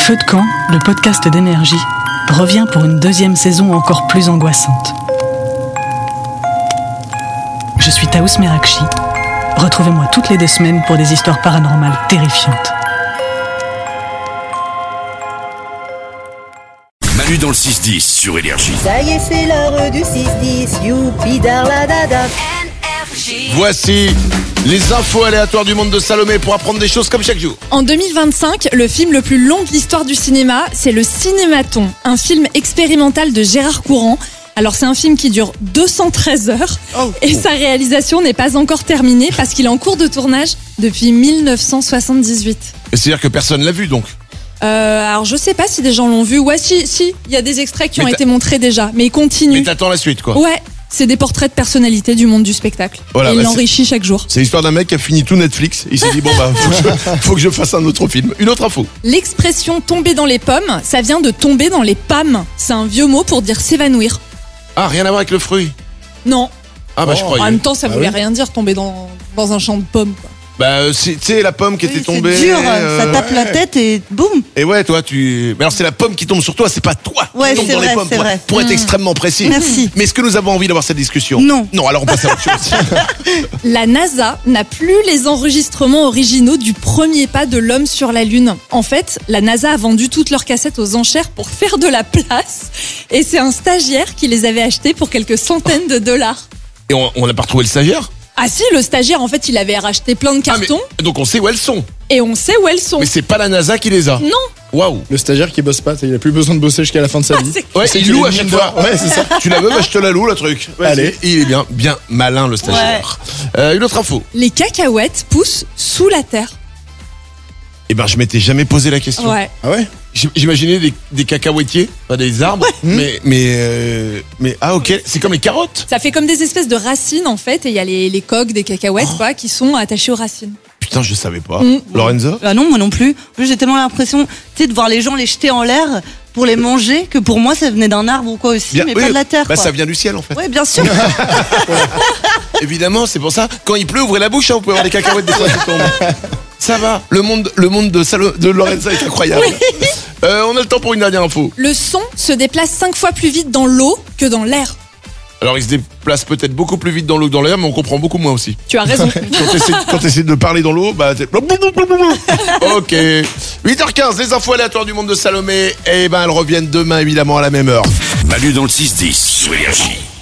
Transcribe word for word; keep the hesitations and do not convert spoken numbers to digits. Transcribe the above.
Feu de camp, le podcast d'énergie, revient pour une deuxième saison encore plus angoissante. Je suis Taous Merakchi. Retrouvez-moi toutes les deux semaines pour des histoires paranormales terrifiantes. Manu dans le six dix sur Énergie. Ça y est, c'est l'heure du six dix, youpi darladada. Voici les infos aléatoires du monde de Salomé pour apprendre des choses comme chaque jour. En deux mille vingt-cinq, le film le plus long de l'histoire du cinéma, c'est Le Cinématon, un film expérimental de Gérard Courant. Alors c'est un film qui dure deux cent treize heures oh. et sa réalisation n'est pas encore terminée parce qu'il est en cours de tournage depuis mille neuf cent soixante-dix-huit. C'est-à-dire que personne l'a vu donc? Euh, alors je sais pas si des gens l'ont vu. Ouais, si, si, il y a des extraits qui mais ont été montrés déjà, mais il continue. Mais t'attends la suite quoi? Ouais. C'est des portraits de personnalités du monde du spectacle. Voilà, et il bah l'enrichit chaque jour. C'est l'histoire d'un mec qui a fini tout Netflix. Il s'est dit bon bah faut que, je, faut que je fasse un autre film. Une autre info. L'expression tomber dans les pommes, ça vient de tomber dans les pommes. C'est un vieux mot pour dire s'évanouir. Ah, rien à voir avec le fruit? Non. Ah bah oh. je croyais. En même temps ça ah voulait oui. rien dire tomber dans, dans un champ de pommes quoi. Bah tu sais la pomme qui oui, était tombée. C'est dur, euh, ça tape la tête et boum. Et ouais toi tu. Mais alors c'est la pomme qui tombe sur toi, c'est pas toi ouais, qui tombe dans vrai, les pommes. Pour, vrai. pour être mmh. extrêmement précis. Merci. Mais est-ce que nous avons envie d'avoir cette discussion? Non. Non, alors on passe à autre chose. La NASA n'a plus les enregistrements originaux du premier pas de l'homme sur la Lune. En fait, la NASA a vendu toutes leurs cassettes aux enchères pour faire de la place. Et c'est un stagiaire qui les avait achetées pour quelques centaines de dollars. Et on n'a pas retrouvé le stagiaire? Ah si, le stagiaire, en fait, il avait racheté plein de cartons. Ah, mais, donc on sait où elles sont. Et on sait où elles sont. Mais c'est pas la NASA qui les a. Non. Waouh. Le stagiaire qui bosse pas, il a plus besoin de bosser jusqu'à la fin de sa vie. Ah, ouais, il loue à chaque fois. Ouais, c'est ça. Tu la veux, bah je te la loue, le truc. Ouais, allez. Il est bien, bien malin, le stagiaire. Ouais. Euh, une autre info. Les cacahuètes poussent sous la terre. Eh ben, je m'étais jamais posé la question. Ouais. Ah ouais? J'imaginais des, des cacahuétiers, pas des arbres, ouais. mais mais euh, mais ah ok, c'est comme les carottes. Ça fait comme des espèces de racines en fait, et il y a les, les coques des cacahuètes oh. quoi, qui sont attachées aux racines. Putain, je savais pas. Mmh. Lorenza? Bah non, moi non plus. En plus, j'ai tellement l'impression, tu sais, de voir les gens les jeter en l'air pour les manger, que pour moi ça venait d'un arbre ou quoi aussi, bien, mais oui, pas de la terre. Bah quoi. Ça vient du ciel en fait. Oui, bien sûr. Évidemment, c'est pour ça. Quand il pleut, ouvrez la bouche, hein, vous pouvez voir les cacahuètes des fois qui tombent. Ça va, le monde, le monde de, Salo, de Lorenza est incroyable. Oui. Euh, on a le temps pour une dernière info. Le son se déplace cinq fois plus vite dans l'eau que dans l'air. Alors il se déplace peut-être beaucoup plus vite dans l'eau que dans l'air, mais on comprend beaucoup moins aussi. Tu as raison. Quand tu essaies de parler dans l'eau, bah t'es... Ok. huit heures quinze, les infos aléatoires du monde de Salomé. Et ben elles reviennent demain évidemment à la même heure. Manu dans le six dix sur Énergie.